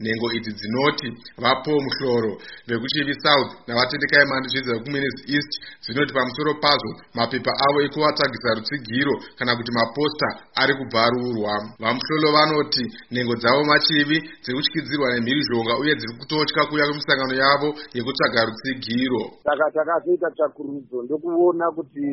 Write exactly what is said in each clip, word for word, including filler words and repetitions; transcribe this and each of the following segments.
Nhengo idzi dzinoti vaPaul Muhloro vekuChivi South navaTendekai Mandi zvidza vekuMiners East dzinoti pamusoro pazvo mapepa avo ekuvatsvagisa rutsigiro kana kuti maposta ari kubvarurwa. VaMuhloro vanoti nhengo dzavo machivi dziri kutyidzirwa nemhirizhonga uye dziri kutotya kuuya kumisangano yavo yekutsvaga rutsigiro. Saka takazoita tsvakurudzo ndokuona kuti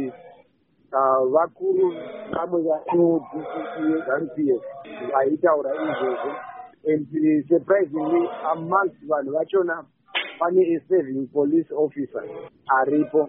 vakuru vamwe vano-D C C yeZANU-P F vaitaura izvozvo. And surprisingly, amongst vanhu vachona pane a serving police officer aripo.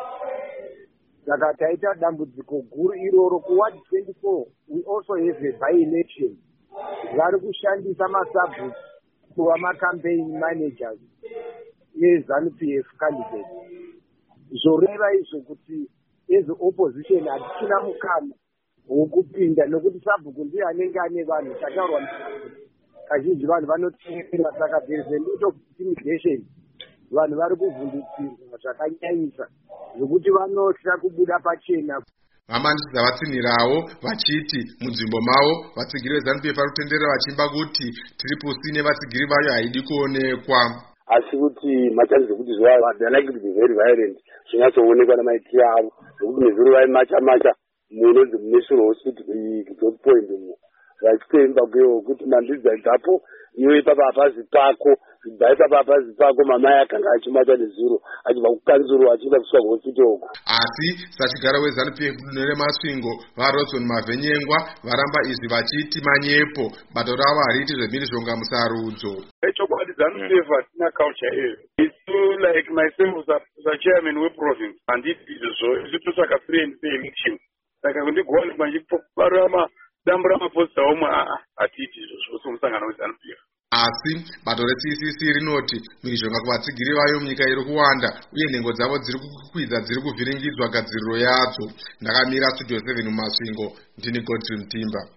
Saka taita dambudziko guru iroro kuward twenty-four. We also have a by-election. Vari kushandisa masabu kuva ma-campaign managers yeZANU-P F candidates. Zvoreva izvo kuti as opposition hatina mukana wokupinda nokuti sabhuku ndiye anenge ane vanhu tataurwa kazhinji vanhu vanoteerera. Saka there is a lot of intimidation. Vanhu vari kuvhundutsirwa zvakanyanyisa zvokuti vanotya kubuda pachena. Vamandisi vatsinhirawo vachiti munzvimbo mavo vatsigiri veZANU-P F vari kutenderera vachimba kuti Triple C nevatsigiri vayo haidi kuonekwa. Asi kuti machanisi ekuti zvava they like to be very violent zvinyatsoonekwa namaitiro avo zvokuti nezuro vaimacha macha munonzi munational hospital dot point mu vachitoimba kuyewo kuti mandidza idzapo iwe ipapa hapazi pako ibva ipapa hapazi pako mamai akanga achimacha nezuro achibva kukanzuro achienda kusvika kuhospital. Asi sachigara weZANU-P F dunhu remasvingo vaRodson Mavhenyengwa varamba izvi vachiti manyepo bato ravo hariiti zvemhirizhonga musarudzo. Echokwadi ZANU-P F hatina culture iyo. It's like myself as a chairman weprovince handiti izvozvo ichitotsvaka free and fair election. Saka kundigona manjiparama dambu ramaposta omwe hatiiti izvozvo somusangano weZANU-P F. Asi bato reC C C rinoti mhirizhonga kuvatsigiri vayo munyika iri kuwanda uye nhengo dzavo dziri kukwidza dziri kuvhiringidzwa gadziriro yadzo. Ndakamira Studio seven mumasvingo ndini Godfrey Mutimba.